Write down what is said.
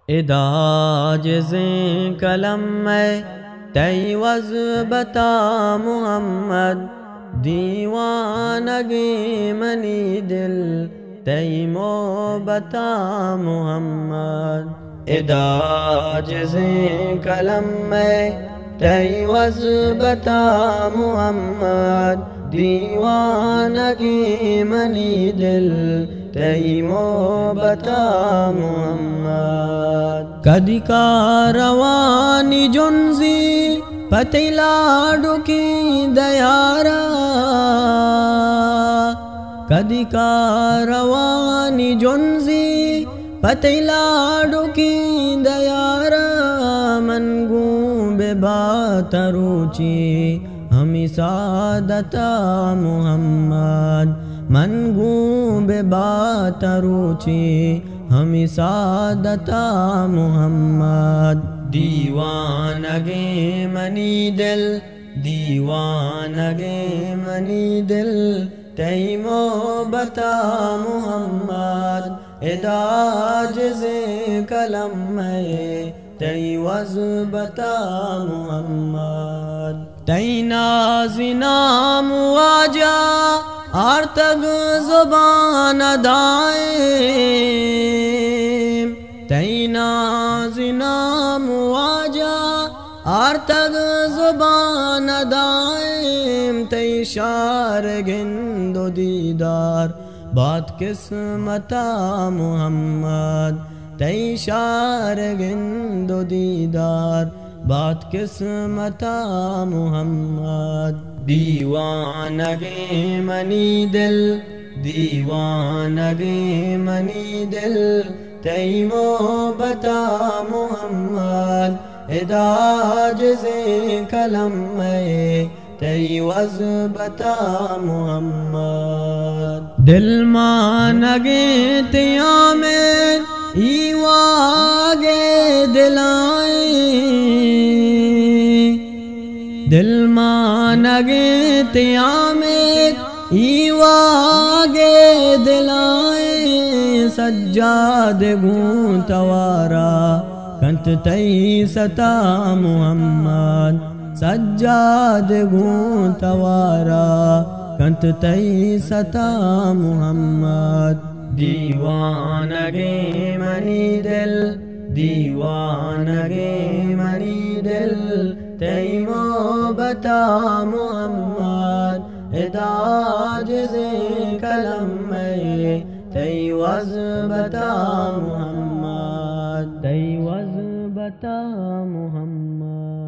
इदाजिज़ें कलम में तई वज़ बता मुहम्मद, दीवानगे मनी दिल तई मो बता मुहम्मद। इदाजिज़ें कलम में तई वज़ बता मुहम्मद, दीवानगे मनी दिल तई मो बता मुहम्मद। कदी का रवानी जुन्जी पतिला डुकी दयारा, कदी का रवानी जुन्जी पतिला डुकी दयारा, मनगू बेबातरुची हमी सादता मुहम्मद, मनगू बेबातरुची हमी सादता मुहम्मद। दीवानगे मनी दिल, दीवानगे मनी दिल तई मो बता मुहम्मद। इदाजिज़ें कलम में तई वज़ बता मुहम्मद। तई नाज़िनाम वाजा आर तग ज़ुबान दाए, तई नाज़िनाम वाजा आर तग ज़ुबान दाएम, तई शार गिंदो दीदार बात किस्मता मुहम्मद, तई शार गिंदो दीदार बात किस्मता मुहम्मद। दीवानगे मनी दिल, दीवानगे मनी दिल तई मो बता मुहम्मद। इदाजिज़ें कलम में तई वज़ बता मुहम्मद। दिल मानगे तिया में ईवागे दिलाए, दिल मानगे तिया में ईवागे दिलाए, सज्जाद गूंतवारा कंत तई सता मुहम्मद, सज्जाद गूंतवारा कंत तई सता मुहम्मद। दीवानगे मनी दिल, दीवानगे मनी दिल तई मो बता मुहम्मद। इदाजिज़ें कलम में तई वज़ बता मुहम्मद, तई वज़ बता मुहम्मद।